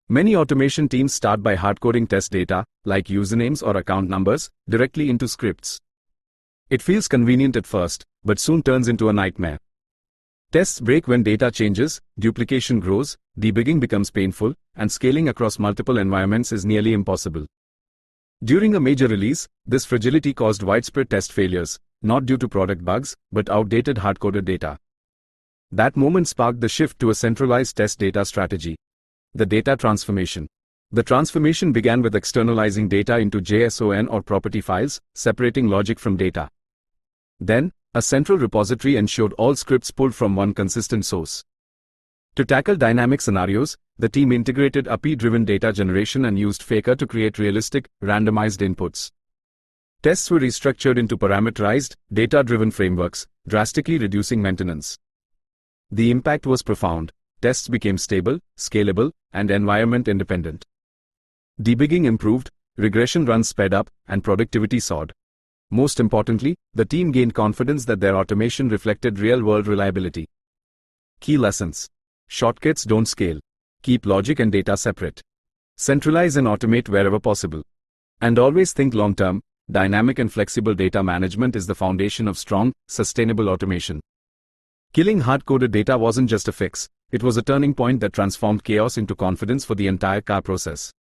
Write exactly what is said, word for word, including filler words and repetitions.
Many automation teams start by hard-coding test data, like usernames or account numbers, directly into scripts. It feels convenient at first, but soon turns into a nightmare. Tests break when data changes, duplication grows, debugging becomes painful, and scaling across multiple environments is nearly impossible. During a major release, this fragility caused widespread test failures, not due to product bugs, but outdated hard-coded data. That moment sparked the shift to a centralized test data strategy. The data transformation. The transformation began with externalizing data into JSON or property files, separating logic from data. Then, a central repository ensured all scripts pulled from one consistent source. To tackle dynamic scenarios, the team integrated A P I-driven data generation and used Faker to create realistic, randomized inputs. Tests were restructured into parameterized, data-driven frameworks, drastically reducing maintenance. The impact was profound. Tests became stable, scalable, and environment-independent. Debugging improved, regression runs sped up, and productivity soared. Most importantly, the team gained confidence that their automation reflected real-world reliability. Key lessons. Shortcuts don't scale. Keep logic and data separate. Centralize and automate wherever possible. And always think long-term. Dynamic and flexible data management is the foundation of strong, sustainable automation. Killing hard-coded data wasn't just a fix, it was a turning point that transformed chaos into confidence for the entire car process.